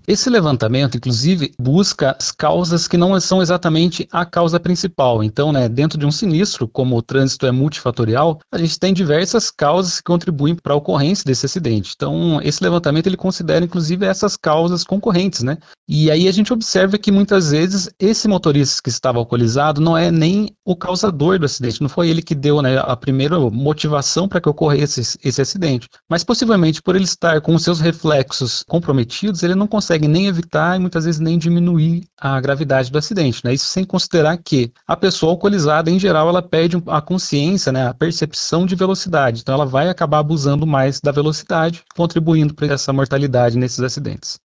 Esse levantamento, inclusive, busca as causas que não são exatamente a causa principal. Então, né, dentro de um sinistro, como o trânsito é multifatorial, a gente tem diversas causas que contribuem para a ocorrência desse acidente. Então, esse levantamento ele considera, inclusive, essas causas concorrentes, né? E aí a gente observa que muitas vezes esse motorista que estava alcoolizado não é nem o causador do acidente, não foi ele que deu, né, a primeira motivação para que ocorresse esse acidente, mas possivelmente por ele estar com os seus reflexos comprometidos, ele não consegue nem evitar e muitas vezes nem diminuir a gravidade do acidente, né? Isso sem considerar que a pessoa alcoolizada, em geral, ela perde a consciência, né, a percepção de velocidade, então ela vai acabar abusando mais da velocidade, contribuindo para essa mortalidade nesses acidentes.